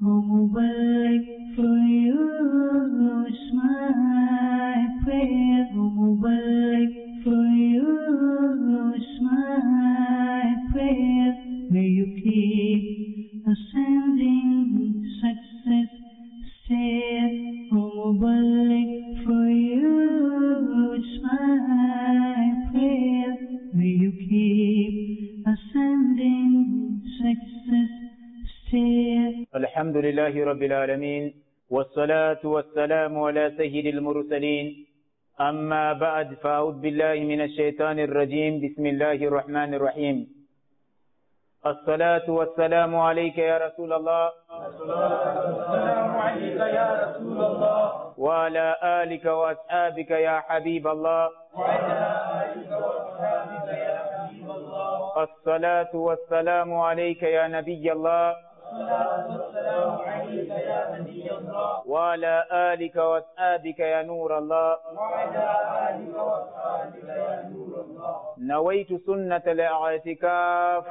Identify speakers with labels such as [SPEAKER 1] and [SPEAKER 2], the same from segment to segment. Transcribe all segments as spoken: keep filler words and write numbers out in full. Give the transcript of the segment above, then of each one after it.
[SPEAKER 1] Mubarak for you is my prayer. Mubarak for you is my prayer. May you keep ascending success stair. Mubarak for you is my prayer. May you keep ascending success stair.
[SPEAKER 2] الحمد لله رب العالمين والصلاة والسلام على سيد المرسلين أما بعد فأعوذ بالله من الشيطان الرجيم بسم الله الرحمن الرحيم الصلاة والسلام عليك يا رسول الله
[SPEAKER 3] الصلاة والسلام عليك يا رسول الله
[SPEAKER 2] وعلى آلك وأصحابك يا حبيب الله
[SPEAKER 3] وعلى آلك وأصحابك يا حبيب الله
[SPEAKER 2] الصلاة والسلام عليك يا نبي الله
[SPEAKER 3] الصلاة والسلام عليك يا نبي الله
[SPEAKER 2] وعلى آلك وأصحابك يا نور الله
[SPEAKER 3] وعلى آلك وأصحابك يا نور الله
[SPEAKER 2] نويت سنة الاعتكاف.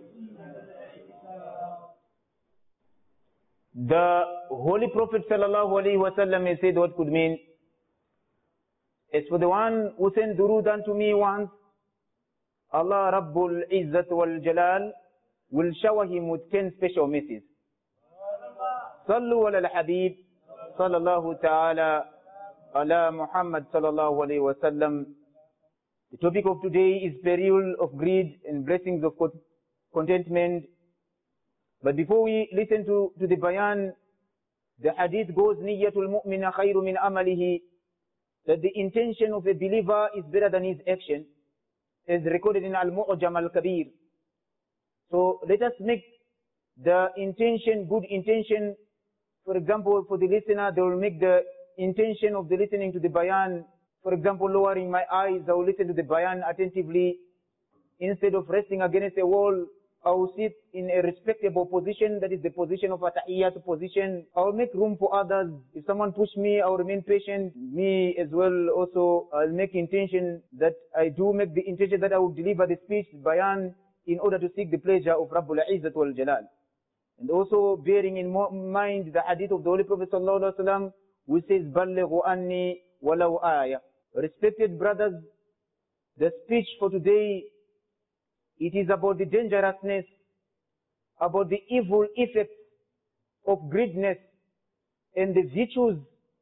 [SPEAKER 2] The Holy Prophet sallallahu alaihi wasallam has said what could mean. As for the one who sent durood unto me once, Allah Rabbul Izzat wal Jalal will shower him with ten special mercies. Sallu ala al-Habib sallallahu ta'ala ala Muhammad sallallahu alayhi wa sallam. The topic of today is peril of greed and blessings of contentment. But before we listen to, to the bayan, the hadith goes, Niyatul mu'mina khayru min amalihi, that the intention of a believer is better than his action, as recorded in Al-Mu'jam Al-Kabir. So let us make the intention, good intention. For example, for the listener, they will make the intention of the listening to the bayan. For example, lowering my eyes, I will listen to the bayan attentively. Instead of resting against a wall, I will sit in a respectable position, that is the position of a tahiyyat position. I will make room for others. If someone push me, I will remain patient. Me as well also, I'll make intention that I do make the intention that I will deliver the speech, bayan, in order to seek the pleasure of Rabbul Izzat wal Jalal. And also bearing in mind the hadith of the Holy Prophet sallallahu alaihi wasallam, which says, Ballighu anni walau ayah. Respected brothers, the speech for today, it is about the dangerousness, about the evil effects of greediness and the virtues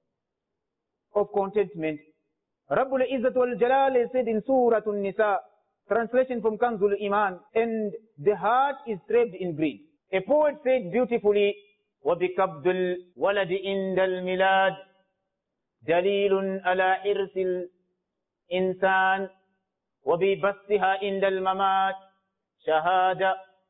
[SPEAKER 2] of contentment. Rabbul Izzat wal Jalal has said in Surah An-Nisa, translation from Kanzul Iman, and the heart is trapped in greed. A poet said beautifully, وَبِكَبْدُ الْوَلَدِ إِنْدَ الْمِلَادِ دَلِيلٌ عَلَى إِرْسِ الْإِنسَانِ وَبِبَسْطِهَا إِنْدَ الْمَمَاتِ شَهَادَةً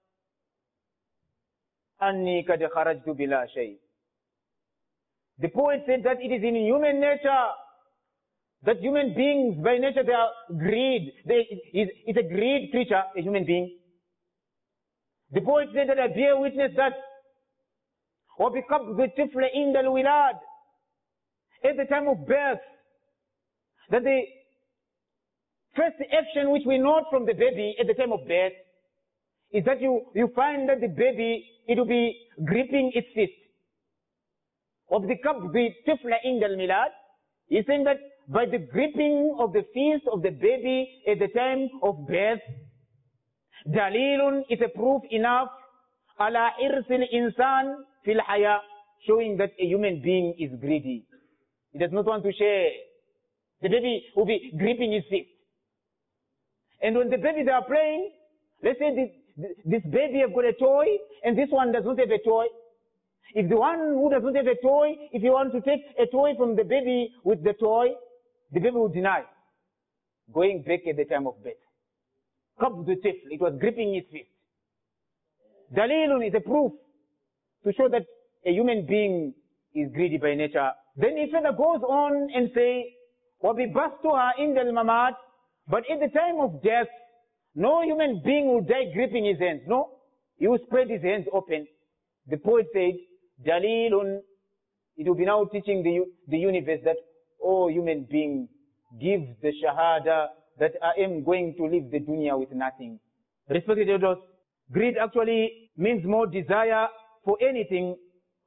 [SPEAKER 2] أَنِّي قَدْ خَرَجْتُ بِلَا شَيْءٍ. The poet said that it is in human nature that human beings, by nature, they are greed. They, it, it's a greed creature, a human being. The poet said that I bear witness that وَبِقَبْضِ الطِّفْلِ عِنْدَ الْوِلَادِ, at the time of birth, that the first action which we note from the baby at the time of birth is that you, you find that the baby, it will be gripping its fist. وَبِقَبْضِ الطِّفْلِ عِنْدَ الْمِلَادِ, he's saying that by the gripping of the fist of the baby at the time of birth, dalilun is a proof enough, ala irsil insan fil haya, showing that a human being is greedy. He does not want to share. The baby will be gripping his fist. And when the babies are playing, let's say this, this baby have got a toy, and this one does not have a toy. If the one who does not have a toy, if you want to take a toy from the baby with the toy, the baby will deny, going back at the time of birth. Qabd al-tifl, it was gripping his fist. Dalilun is a proof to show that a human being is greedy by nature. Then he further goes on and say, وَبِبَسْتُهَا إِنْدَ الْمَمَاتِ, but at the time of death, no human being will die gripping his hands. No, he will spread his hands open. The poet said, Dalilun, it will be now teaching the, the universe that, oh human being, give the shahada that I am going to leave the dunya with nothing. Respected elders, greed actually means more desire for anything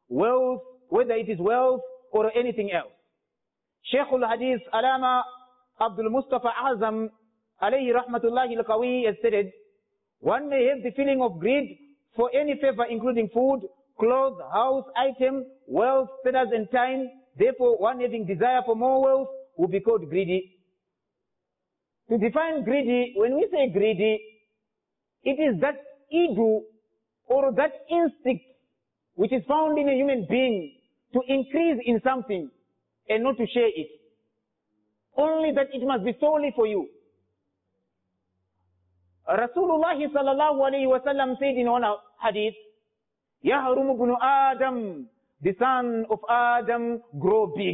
[SPEAKER 2] wealth, whether it is wealth or anything else. Shaykh al-Hadith Alama Abdul Mustafa Azam alayhi rahmatullahi al-Qawi has stated, one may have the feeling of greed for any favor including food, clothes, house, item, wealth, status and time. Therefore, one having desire for more wealth will be called greedy. To define greedy, when we say greedy, it is that ego or that instinct which is found in a human being to increase in something and not to share it. Only that it must be solely for you. Rasulullah sallallahu alayhi wa sallam said in one hadith, Yahrum ibn Adam, the son of Adam, grow big.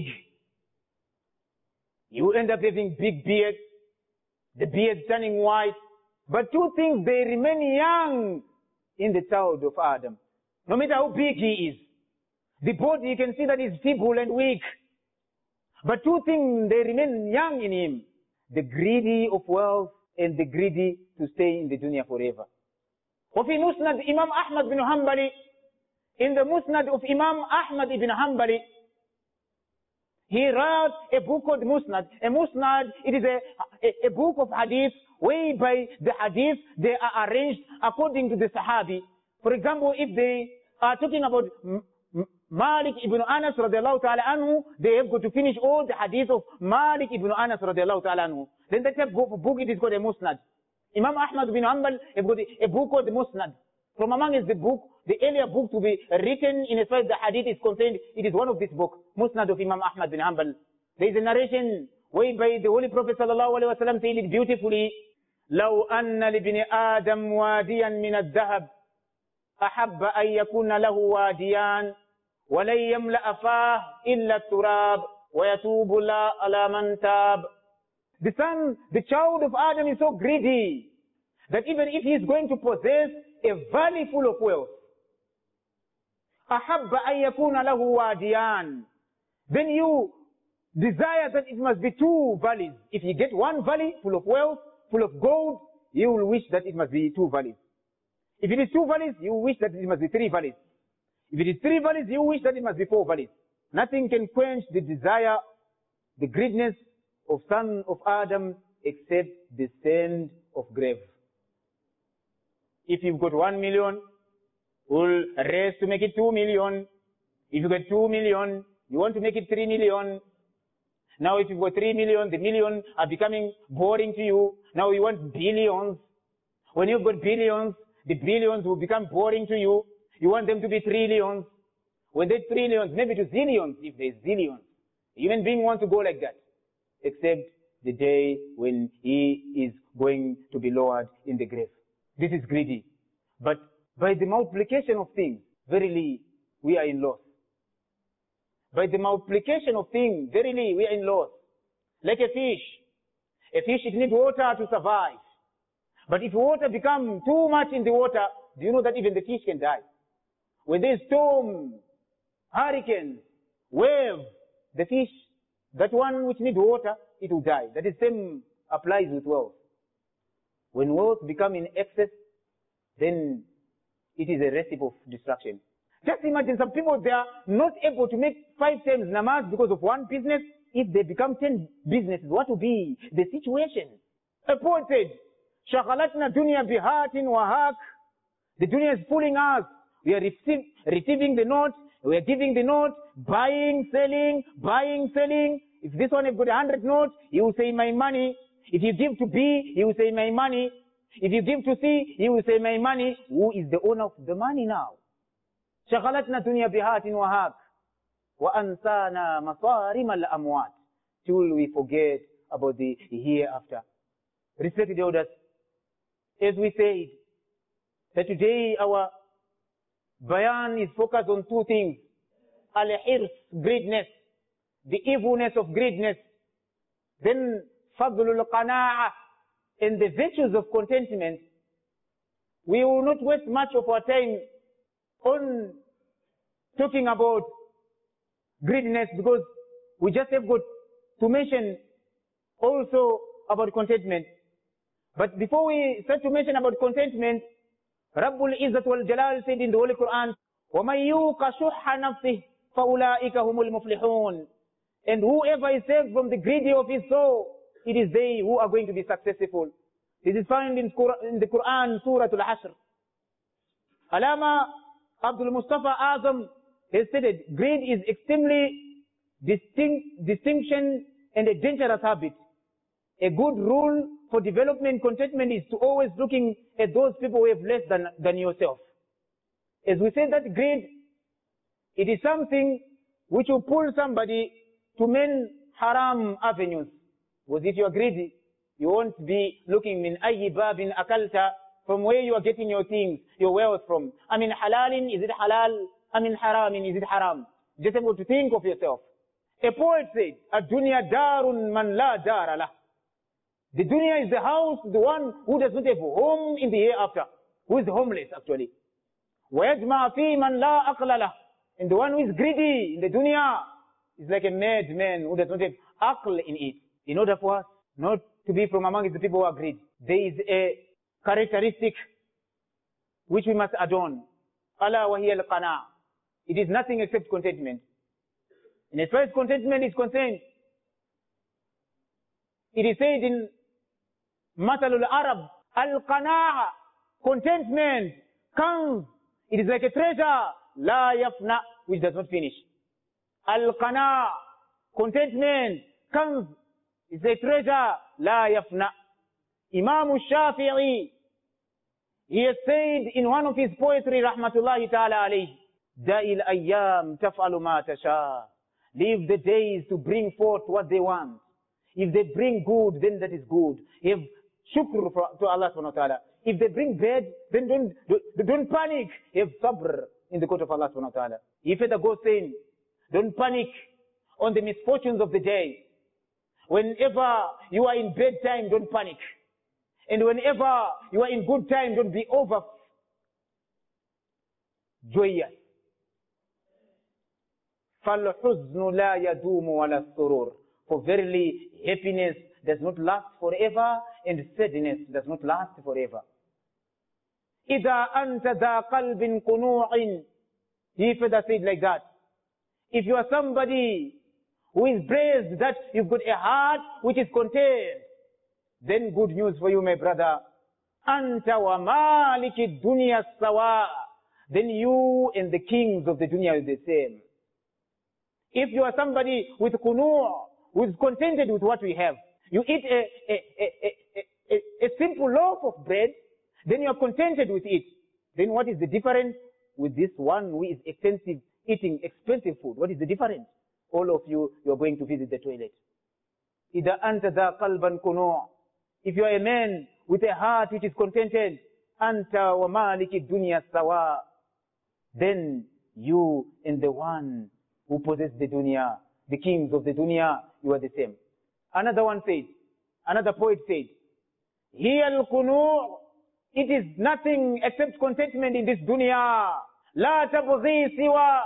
[SPEAKER 2] You end up having big beard, the beard turning white. But two things, they remain young in the child of Adam. No matter how big he is. The body, you can see that is feeble and weak. But two things, they remain young in him. The greedy of wealth and the greedy to stay in the dunya forever. وفي مسند Imam Ahmad bin Hanbali, in the Musnad of Imam Ahmad ibn Hanbali, he wrote a book called Musnad. A Musnad, it is a, a, a book of hadith, whereby the hadith, they are arranged according to the Sahabi. For example, if they are talking about Malik ibn Anas radiallahu ta'ala anhu, they have got to finish all the hadith of Malik ibn Anas radiallahu ta'ala anhu. Then that type of book, it is called a Musnad. Imam Ahmad bin Hanbal have got a book called the Musnad. From among is the book, the earlier book to be written in as far as the hadith is concerned, it is one of this book, Musnad of Imam Ahmad bin Hanbal. There is a narration whereby the Holy Prophet sallallahu alaihi wasallam said it beautifully, لو أن لابن آدم واديا من الذهب أحب أن يكون له واديان ولن يملأ فاه إلا التراب ويتوب الله على من تاب. The son, the child of Adam is so greedy that even if he is going to possess a valley full of wealth, أحب أن يكون له واديان, then you desire that it must be two valleys. If you get one valley full of wealth, full of gold, you will wish that it must be two valleys. If it is two valleys, you wish that it must be three valleys. If it is three valleys, you wish that it must be four valleys. Nothing can quench the desire, the greediness of son of Adam except the sand of grave. If you've got one million, we'll race to make it two million. If you get two million, you want to make it three million. Now if you've got three million, the million are becoming boring to you. Now you want billions. When you've got billions, the billions will become boring to you. You want them to be trillions. When they're trillions, maybe to zillions, if there's zillions. Human being wants to go like that. Except the day when he is going to be lowered in the grave. This is greedy. But by the multiplication of things, verily, we are in loss. By the multiplication of things, verily, we are in loss. Like a fish. A fish, it needs water to survive. But if water becomes too much in the water, do you know that even the fish can die? When there's storm, hurricane, wave, the fish, that one which needs water, it will die. That is same applies with wealth. When wealth becomes in excess, then it is a recipe of destruction. Just imagine some people, they are not able to make five times namaz because of one business. If they become ten businesses, what will be the situation? A poet said, شَغَلَتْنَا دُنْيَا بِهَاتٍ وَهَاكٍ. The dunya is fooling us. We are receive, receiving the note, we are giving the note, buying, selling, buying, selling. If this one has got a hundred notes, he will say my money. If you give to B, he will say my money. If you give to C, he will say my money. Who is the owner of the money now? شغلتنا دنيا بهات وهاك وأنسانا مصارم الأموات. Till we forget about the hereafter. Respected elders, as we said, that today our bayan is focused on two things. Al-hirs, greediness, the evilness of greediness. Then fadlul qana'a, and the virtues of contentment. We will not waste much of our time on talking about greediness because we just have got to mention also about contentment. But before we start to mention about contentment, Rabbul Izzat wal Jalal said in the Holy Quran, وَمَنْ يُوقَ شُحَّ نَفْسِهِ فَأُولَٰئِكَ هُمُ الْمُفْلِحُونَ. And whoever is saved from the greedy of his soul, it is they who are going to be successful. This is found in, in the Quran, Surah Al-Hashr. Alama Abdul Mustafa Azam has stated, greed is extremely distinct, distinction and a dangerous habit. A good rule for development contentment is to always looking at those people who have less than, than yourself. As we say that greed, it is something which will pull somebody to many haram avenues. Because if you are greedy, you won't be looking min ayyi babin akalta, from where you are getting your things, your wealth from. I mean halalin, is it halal? I mean haramin, is it haram? Just able to think of yourself. A poet said, "Ad-dunya darun man la dara lah." The dunya is the house, the one who does not have home in the hereafter, who is homeless actually. وَيَجْمَعْ فِي مَنْ لَا أَقْلَ لَهُ. And the one who is greedy in the dunya is like a madman who does not have aql in it. In order for us not to be from among the people who are greedy, there is a characteristic which we must adorn. أَلَا وَهِيَ الْقَنَاعَةِ. It is nothing except contentment. And as far as contentment is concerned, it is said in Matalul Arab, Al-Qana'a, contentment comes, it is like a treasure, La yafna, which does not finish. Al-Qana'a, contentment comes, it's a treasure, La yafna. Imam Shafi'i, he has said in one of his poetry, Rahmatullahi ta'ala alayhi, Da'il ayyam taf'alu ma tasha. Leave the days to bring forth what they want. If they bring good, then that is good. If shukr to Allah subhanahu wa ta'ala. If they bring bad, then don't, don't panic. Have sabr in the court of Allah subhanahu wa ta'ala. If it goes saying, don't panic on the misfortunes of the day. Whenever you are in bad time, don't panic. And whenever you are in good time, don't be over joyous. فَالْحُزْنُ لَا يَدُومُ وَلَا السُّرُورُ. For verily, happiness does not last forever, and sadness does not last forever. إِذَا أَنْتَ ذَا قَلْبٍ قُنُوعٍ. He further said like that. If you are somebody who is praised that you've got a heart which is content, then good news for you, my brother. أَنْتَ وَمَالِكِ الدُّنْيَا السَّوَاءِ. Then you and the kings of the dunya are the same. If you are somebody with qunu', who is contented with what we have, you eat a, a, a, a, a, a simple loaf of bread, then you are contented with it. Then what is the difference with this one who is expensive, eating expensive food? What is the difference? All of you, you are going to visit the toilet. إِذَا أَنْتَ ذَا قَلْبًا قُنُوعًا. If you are a man with a heart which is contented, أَنْتَ وَمَالِكِ الدُّنْيَا السَّوَاءِ. Then you and the one who possess the dunya, the kings of the dunya, you are the same. Another one said, another poet said, Hiya al-qunu', it is nothing except contentment in this dunya. La tabghi siwa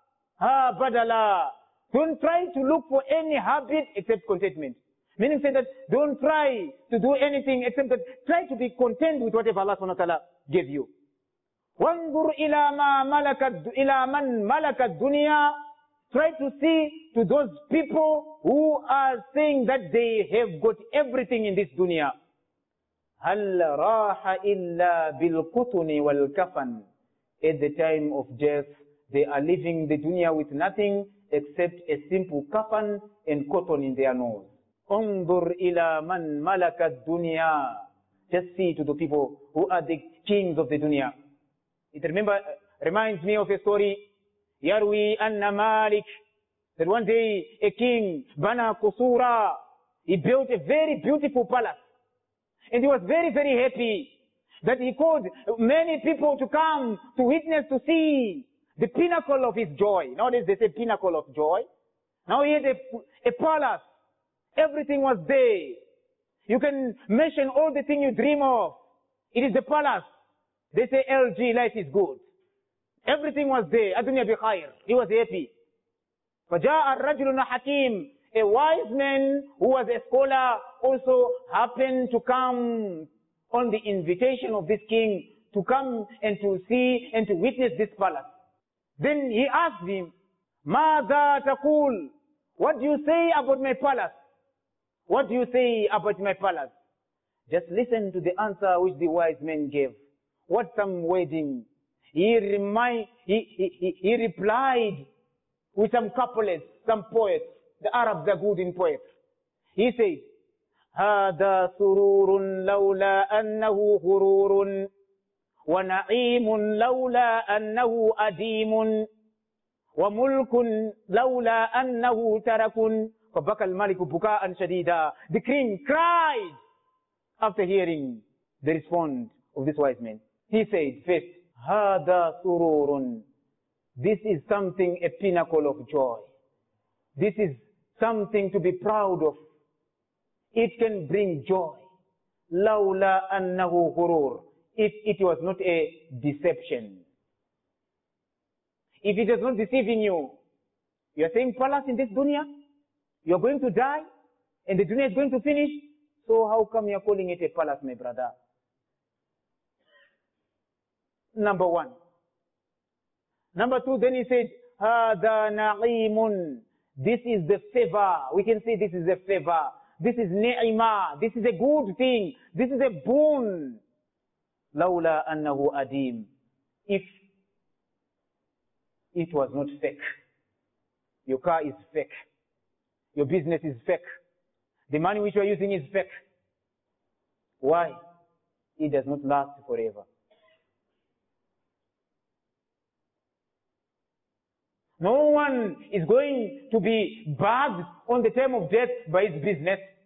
[SPEAKER 2] ha badala. Don't try to look for any habit except contentment. Meaning say that don't try to do anything except that try to be content with whatever Allah subhanahu wa ta'ala gave you. وَانْظُرْ إِلَى مَا مَلَكَ إِلَى مَنْ مَلَكَ الدُّنْيَا. Try to see to those people who are saying that they have got everything in this dunya. هَلْ رَاحَ إِلَّا بِالْقُطُنِ وَالْكَفَنِ. At the time of death, they are leaving the dunya with nothing except a simple kafan and cotton in their nose. انظر إلى من ملك الدنيا. Just see to the people who are the kings of the dunya. It remember, reminds me of a story. Yarwi anna Malik, that one day a king, Bana Kusura, he built a very beautiful palace. And he was very, very happy that he called many people to come to witness, to see the pinnacle of his joy. Nowadays they say pinnacle of joy. Now he had a, a palace. Everything was there. You can mention all the things you dream of. It is the palace. They say L G, life is good. Everything was there. Adunya bi khair. He was happy. فَجَاءَ الرَّجُلُ حَكِيمٌ. A wise man who was a scholar also happened to come on the invitation of this king to come and to see and to witness this palace. Then he asked him, ماذا تقول? What do you say about my palace? What do you say about my palace? Just listen to the answer which the wise men gave. What some wedding. He, remind, he, he, he replied with some couplets, some poets. The Arabs are good in poets. He said, هذا سرور لولا أنه غرور ونعيم لولا أنه أديم وملك لولا أنه ترك فبكى الملك بكاء شديدا. The king cried after hearing the response of this wise man. He said first, هذا سرور. This is something, a pinnacle of joy. This is something to be proud of. It can bring joy. لولا أنه غرور. If it was not a deception. If it is not deceiving you, you are saying palace in this dunya, you are going to die, and the dunya is going to finish, so how come you are calling it a palace, my brother? Number one. Number two, then he said, هَذَا نَعِيمٌ. This is the favor. We can say this is a favor. This is ni'mah. This is a good thing. This is a boon. لَوْلَا أَنَّهُ أَدِيمٌ. If it was not fake. Your car is fake. Your business is fake. The money which you are using is fake. Why? It does not last forever. No one is going to be bugged on the time of death by his business.